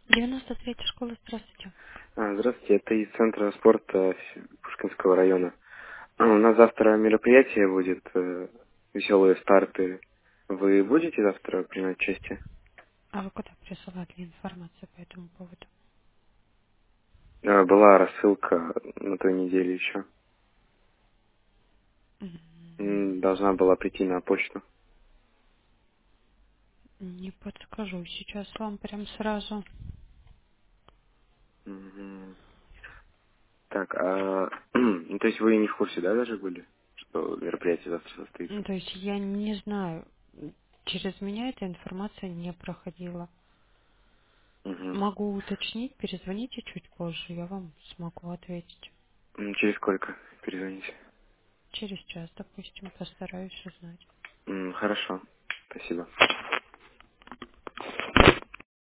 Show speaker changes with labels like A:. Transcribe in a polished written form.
A: 93-я школа, здравствуйте.
B: Здравствуйте, это из Центра спорта Пушкинского района. У нас завтра мероприятие будет, веселые старты. Вы будете завтра принимать участие?
A: А вы куда присылали информацию по этому поводу?
B: Была рассылка на той неделе еще. Должна была прийти на почту.
A: Не подскажу. Сейчас вам прям сразу.
B: Мгм. Так, ну, то есть вы не в курсе, да, даже были, что мероприятие завтра состоится?
A: То есть я не знаю. Через меня эта информация не проходила.
B: Мгм.
A: Могу уточнить, перезвоните чуть позже, я вам смогу ответить.
B: Через сколько перезвоните?
A: Через час, допустим, постараюсь узнать.
B: Хорошо, спасибо.